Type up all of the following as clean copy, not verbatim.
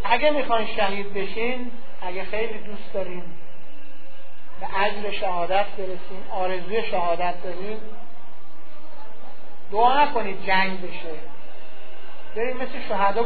اگه میخواین شهید بشین، اگه خیلی دوست دارین به اجر شهادت برسین، آرزوی شهادت دارین، دعا نکنید جنگ بشه، بریم مثل شهدا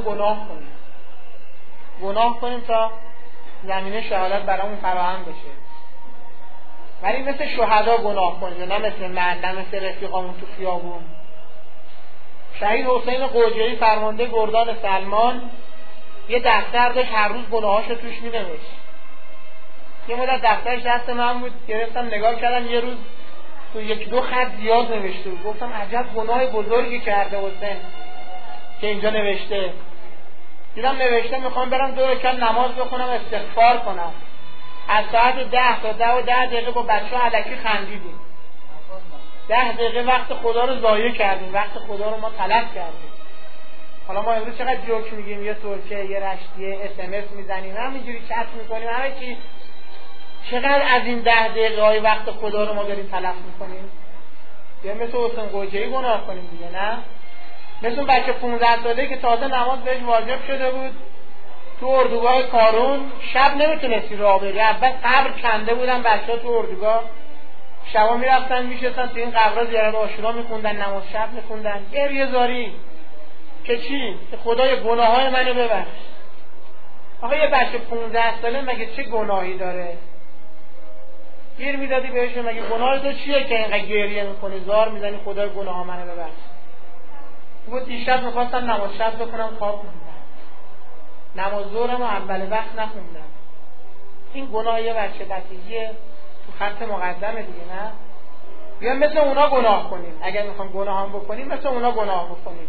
گناه کنیم تا زمینه شهادت برامون فراهم بشه. ولی مثل شهدا گناه کنیم، نه مثل من، نه مثل رفیقامون تو خیابون. شهید حسین قوجری فرمانده گردان سلمان یه دفتر داشت، هر روز گناهاشو توش می‌نوشت. یه مدت دفترش دست من بود، گرفتم نگاه کردم، یه روز تو 1-2 خط زیاد نوشته بود. گفتم عجب گناه بزرگی کرده حسین که اینجا نوشته. دیدم نوشته میخوام برم 2 رکعت نماز بخونم استغفار کنم. از ساعت 10 تا 10 دقیقه با بچه‌ها الکی خندیدیم. 10 دقیقه وقت خدا رو ضایع کردیم، وقت خدا رو ما تلف کردیم. حالا ما امروز چقدر جوک میگیم، یه ترکه، یه رشتیه، SMS میزنیم، همینجوری چت میکنیم، همه چی. چقدر از این 10 دقیقه های وقت خدا رو ما داریم تلف میکنیم. یا مثل حسین قوجری گناه کنیم دیگه، نه؟ مثل اون بچه 15 ساله که تازه نماز بهش واجب شده بود، تو اردوگاه کارون شب نمیتونستی راه بری. اول قبر کنده بودن بچه‌ها تو اردوگاه، شبا میرفتن میشستن تو این قبرها زیارت عاشورا میخوندن، نماز شب میخوندن، گریه زاری که چی؟ که خدای گناههای منو ببخش. آخه یه بچه 15 ساله مگه چه گناهی داره؟ گیر میدادی بهش مگه گناه تو چیه که اینقدر گریه میکنی، زار میزنی خدای گناه منو ببخش؟ بود دیشب میخواستم نماز شب بکنم، خواب موندم، نماز ظهرم اول وقت نخوندم. این گناه یه بچه بچگیه، تو خط مقدمه دیگه، نه؟ بیان مثل اونا گناه کنیم. اگر میخوام گناه هم بکنیم مثل اونا گناه بکنیم.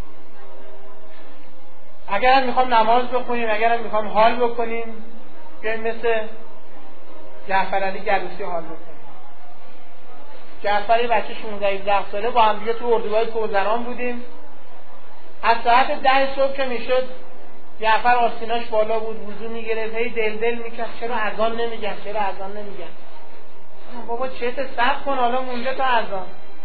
اگر هم میخوام نماز بخونیم، اگر هم میخوام حال بکنیم، بیان مثل جعفر علی گلوسی حال بکنیم. جعفر بچه 16-17 ساله با هم دیگه تو اردوگاه کوزران بودیم. از ساعت 10 صبح که میشد جعفر آستیناش بالا بود، وضو میگرفت، هی دل میکرد چرا اذان نمیگن. بابا چته صبر کن حالا مونده تا اذان.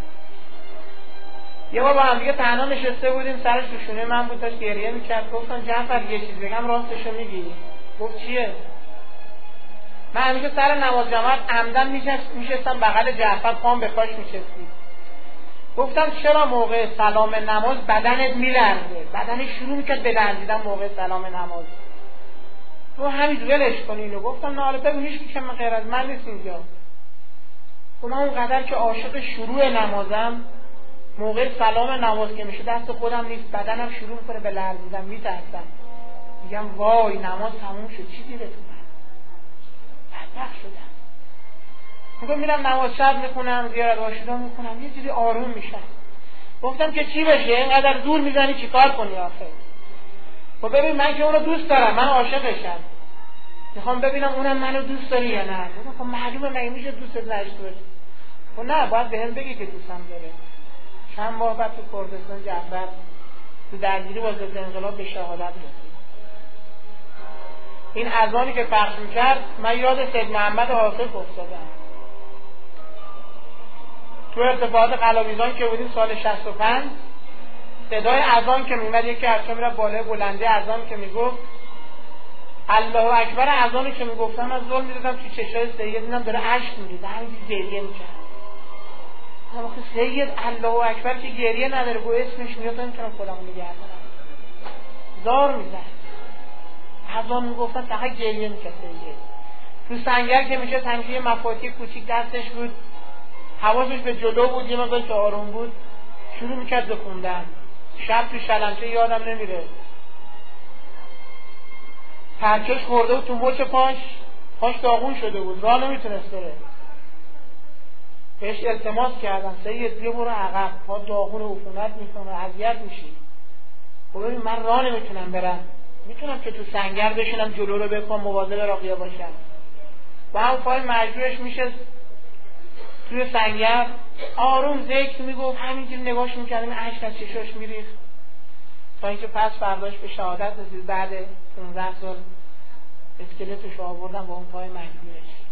یه بار با هم دیگه تنها نشسته بودیم، سرش رو شونه من بود، داشت گریه میکرد. گفتم جعفر یه چیز بگم راستشو میگی؟ گفت چیه؟ من همیشه سر نماز جماعت عمدن میشستم بغل جعفر، پام به پاش میشستی. گفتم چرا موقع سلام نماز بدنت میلرزه؟ بدنش شروع میکرد به لرزیدن موقع سلام نماز. تو همین ولش کن اینو. گفتم نه حالا بگو هیچ کی که من غیر از من نیست اینجا. من اونقدر که عاشق شروع نمازم، موقع سلام نماز که میشه دست خودم نیست، بدنم شروع میکنه به لرزیدن، میترسم. میگم وای نماز تموم شد، چی دیره تو من؟ بدبخت شدم. میگم میرم نماز شب میکنم، زیارت عاشورا میکنم، یه جوری آروم میشم. گفتم که چی بشه؟ اینقدر زور میزنی چیکار کنی آخه؟ خب ببین من که اونو دوست دارم، من عاشقشم، میخوام ببینم اونم منو دوست داره یا نه. خب معلومه مگه میشه دوست نداشته باشه؟ خب نه، باید بهم بگی که دوستم داره. چند ماه بعد تو کردستان جعفر تو درگیری با ضد انقلاب به شهادت رسید. این اذانی که پخش میکرد من یاد سید محمد حافظ افتادم. تو ارتفاعات قلاویزان که بودیم سال 65، صدای اذان که میمد، یکی ارچه میرفت بالای بلنده اذان که میگفت الله اکبر، اذانی که میگفتم من زل میدادم تو چشای سید، دیدم داره اشک میریزه، همینجوری گریه میکرد. اما سید الله اکبر که گریه نداره، با اسمش میاد نمیتونم خودمو نگه دارم، زار میزد. اذان میگفتن فقط گریه میکرد سید. تو سنگر که میشه همیشه یه مفاتیح کوچیک دستش بود، حواسش به جلو بود، یه مقدار که آروم بود شروع میکرد به خوندن. شب تو شلنچه یادم نمیره پرچش خورده بود تو مچ پاش داغون شده بود، راه نمیتونست بره. بهش التماس کردم سید بیا برو عقب، پا داغون و عفونت میکنه، اذیت میشی. خب ببین من راه نمیتونم برم، میتونم که تو سنگر بشینم جلو رو بکنم، مواظب راقیه باشم. با هم پای مجبورش میشه توی سنگر آروم ذکر میگفت، همینجوری نگاش میکردیم، اشک از چشاش میریخت، تا اینکه پس فرداش به شهادت رسید. بعد 15 سال اسکلتش آوردن با اون پای مجبورش.